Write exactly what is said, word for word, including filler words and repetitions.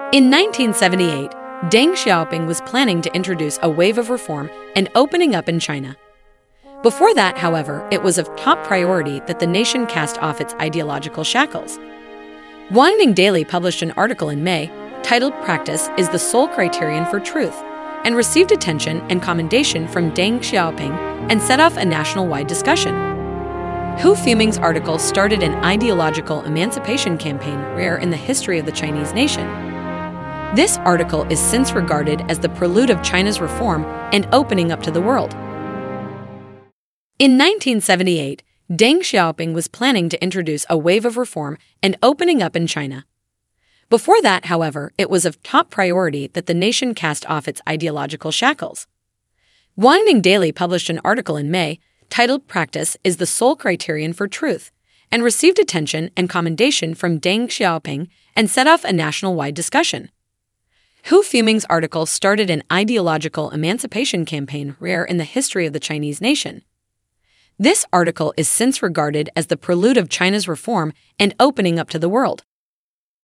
In nineteen seventy-eight, Deng Xiaoping was planning to introduce a wave of reform and opening up in China. Before that, however, it was of top priority that the nation cast off its ideological shackles. Guangdong Daily published an article in May titled "Practice is the Sole Criterion for Truth" and received attention and commendation from Deng Xiaoping and set off a national-wide discussion. Hu Fuming's article started an ideological emancipation campaign rare in the history of the Chinese nation. This article is since regarded as the prelude of China's reform and opening up to the world. In nineteen seventy-eight, Deng Xiaoping was planning to introduce a wave of reform and opening up in China. Before that, however, it was of top priority that the nation cast off its ideological shackles. Guangdong Daily published an article in May titled "Practice is the Sole Criterion for Truth" and received attention and commendation from Deng Xiaoping and set off a national-wide discussion. Hu Fuming's article started an ideological emancipation campaign rare in the history of the Chinese nation. This article is since regarded as the prelude of China's reform and opening up to the world.